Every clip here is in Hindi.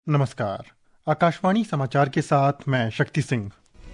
नमस्कार। आकाशवाणी समाचार के साथ मैं शक्ति सिंह।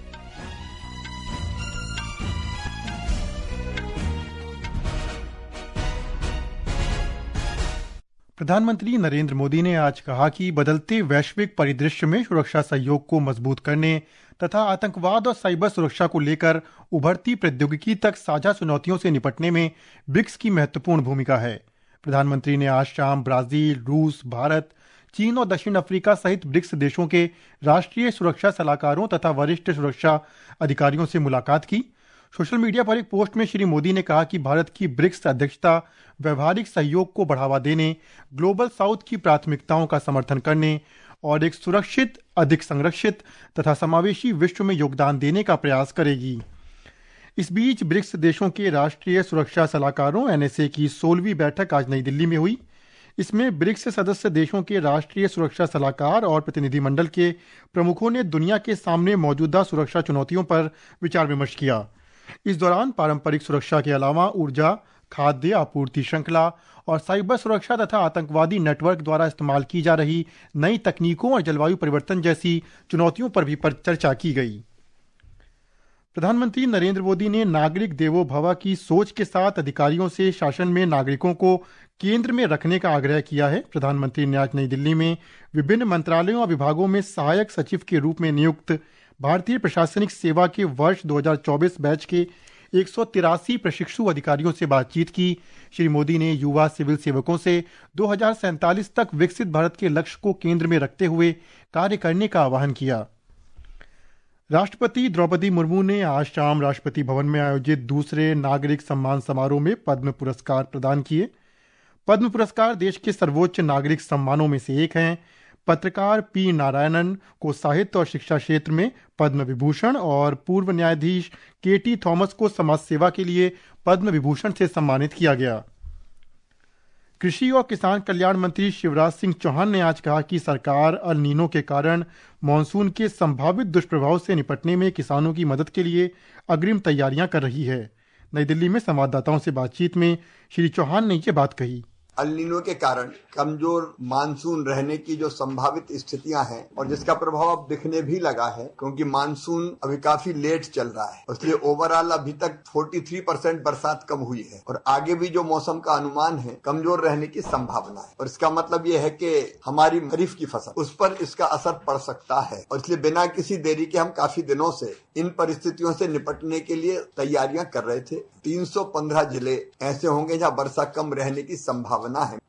प्रधानमंत्री नरेंद्र मोदी ने आज कहा कि बदलते वैश्विक परिदृश्य में सुरक्षा सहयोग को मजबूत करने तथा आतंकवाद और साइबर सुरक्षा को लेकर उभरती प्रौद्योगिकी तक साझा चुनौतियों से निपटने में ब्रिक्स की महत्वपूर्ण भूमिका है। प्रधानमंत्री ने आज शाम ब्राजील, रूस, भारत, चीन और दक्षिण अफ्रीका सहित ब्रिक्स देशों के राष्ट्रीय सुरक्षा सलाहकारों तथा वरिष्ठ सुरक्षा अधिकारियों से मुलाकात की। सोशल मीडिया पर एक पोस्ट में श्री मोदी ने कहा कि भारत की ब्रिक्स अध्यक्षता व्यावहारिक सहयोग को बढ़ावा देने, ग्लोबल साउथ की प्राथमिकताओं का समर्थन करने और एक सुरक्षित, अधिक संरक्षित तथा समावेशी विश्व में योगदान देने का प्रयास करेगी। इस बीच ब्रिक्स देशों के राष्ट्रीय सुरक्षा सलाहकारों (एनएसए) की 16वीं बैठक आज नई दिल्ली में हुई। इसमें ब्रिक्स सदस्य देशों के राष्ट्रीय सुरक्षा सलाहकार और प्रतिनिधिमंडल के प्रमुखों ने दुनिया के सामने मौजूदा सुरक्षा चुनौतियों पर विचार विमर्श किया। इस दौरान पारंपरिक सुरक्षा के अलावा ऊर्जा, खाद्य आपूर्ति श्रृंखला और साइबर सुरक्षा तथा आतंकवादी नेटवर्क द्वारा इस्तेमाल की जा रही नई तकनीकों और जलवायु परिवर्तन जैसी चुनौतियों पर भी चर्चा की गई। प्रधानमंत्री नरेंद्र मोदी ने नागरिक देवो भव की सोच के साथ अधिकारियों से शासन में नागरिकों को केंद्र में रखने का आग्रह किया है। प्रधानमंत्री ने आज नई दिल्ली में विभिन्न मंत्रालयों और विभागों में सहायक सचिव के रूप में नियुक्त भारतीय प्रशासनिक सेवा के वर्ष 2024 बैच के 183 प्रशिक्षु अधिकारियों से बातचीत की। श्री मोदी ने युवा सिविल सेवकों से 2047 तक विकसित भारत के लक्ष्य को केंद्र में रखते हुए कार्य करने का आह्वान किया। राष्ट्रपति द्रौपदी मुर्मू ने आज शाम राष्ट्रपति भवन में आयोजित दूसरे नागरिक सम्मान समारोह में पद्म पुरस्कार प्रदान किए। पद्म पुरस्कार देश के सर्वोच्च नागरिक सम्मानों में से एक हैं। पत्रकार पी नारायणन को साहित्य और शिक्षा क्षेत्र में पद्म विभूषण और पूर्व न्यायाधीश केटी थॉमस को समाज सेवा के लिए पद्म विभूषण से सम्मानित किया गया। कृषि और किसान कल्याण मंत्री शिवराज सिंह चौहान ने आज कहा कि सरकार अल नीनो के कारण मॉनसून के संभावित दुष्प्रभाव से निपटने में किसानों की मदद के लिए अग्रिम तैयारियां कर रही है। नई दिल्ली में संवाददाताओं से बातचीत में श्री चौहान ने ये बात कही। अल नीनो के कारण कमजोर मानसून रहने की जो संभावित स्थितियां हैं और जिसका प्रभाव अब दिखने भी लगा है, क्योंकि मानसून अभी काफी लेट चल रहा है, इसलिए ओवरऑल अभी तक 43% बरसात कम हुई है और आगे भी जो मौसम का अनुमान है कमजोर रहने की संभावना है। और इसका मतलब ये है कि हमारी खरीफ की फसल उस पर इसका असर पड़ सकता है और इसलिए बिना किसी देरी के हम काफी दिनों से इन परिस्थितियों से निपटने के लिए तैयारियां कर रहे थे। 315 जिले ऐसे होंगे जहां वर्षा कम रहने की संभावना है।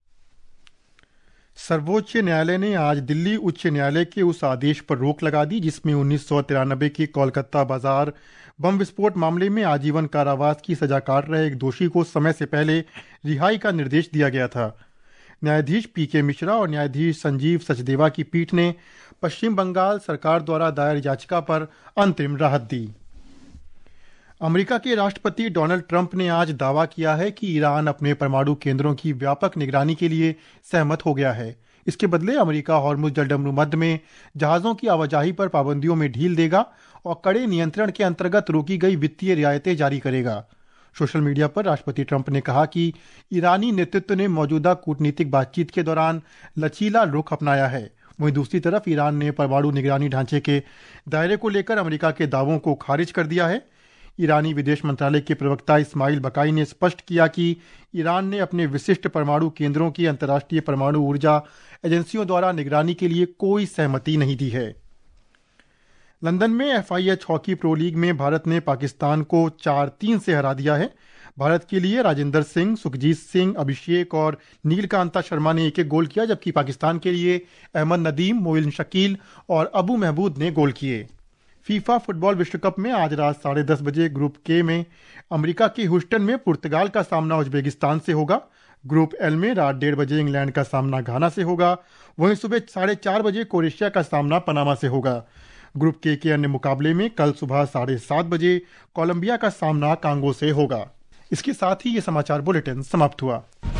सर्वोच्च न्यायालय ने आज दिल्ली उच्च न्यायालय के उस आदेश पर रोक लगा दी जिसमें 1993 के कोलकाता बाजार बम विस्फोट मामले में आजीवन कारावास की सजा काट रहे एक दोषी को समय से पहले रिहाई का निर्देश दिया गया था। न्यायाधीश पीके मिश्रा और न्यायाधीश संजीव सचदेवा की पीठ ने पश्चिम बंगाल सरकार द्वारा दायर याचिका पर अंतरिम राहत दी। अमेरिका के राष्ट्रपति डोनाल्ड ट्रंप ने आज दावा किया है कि ईरान अपने परमाणु केंद्रों की व्यापक निगरानी के लिए सहमत हो गया है। इसके बदले अमेरिका हॉर्मुज जलडमरू मध्य में जहाजों की आवाजाही पर पाबंदियों में ढील देगा और कड़े नियंत्रण के अंतर्गत रोकी गई वित्तीय रियायतें जारी करेगा। सोशल मीडिया पर राष्ट्रपति ट्रंप ने कहा कि ईरानी नेतृत्व ने मौजूदा कूटनीतिक बातचीत के दौरान लचीला रुख अपनाया है। वहीं दूसरी तरफ ईरान ने परमाणु निगरानी ढांचे के दायरे को लेकर अमेरिका के दावों को खारिज कर दिया है। ईरानी विदेश मंत्रालय के प्रवक्ता इस्माइल बकाई ने स्पष्ट किया कि ईरान ने अपने विशिष्ट परमाणु केंद्रों की अंतर्राष्ट्रीय परमाणु ऊर्जा एजेंसियों द्वारा निगरानी के लिए कोई सहमति नहीं दी है। लंदन में FIH हॉकी प्रो लीग में भारत ने पाकिस्तान को 4-3 से हरा दिया है। भारत के लिए राजेंद्र सिंह, सुखजीत सिंह, अभिषेक और नीलकांता शर्मा ने एक-एक गोल किया, जबकि पाकिस्तान के लिए अहमद नदीम, मोइन शकील और अबू महमूद ने गोल किए। फीफा फुटबॉल विश्व कप में आज रात 10:30 बजे ग्रुप के में अमेरिका के ह्यूस्टन में पुर्तगाल का सामना उज्बेकिस्तान से होगा। ग्रुप एल में रात 1:30 बजे इंग्लैंड का सामना घाना से होगा। वहीं सुबह 4:30 बजे क्रोएशिया का सामना पनामा से होगा। ग्रुप के अन्य मुकाबले में कल सुबह 7:30 बजे कोलंबिया का सामना कांगो से होगा। इसके साथ ही ये समाचार बुलेटिन समाप्त हुआ।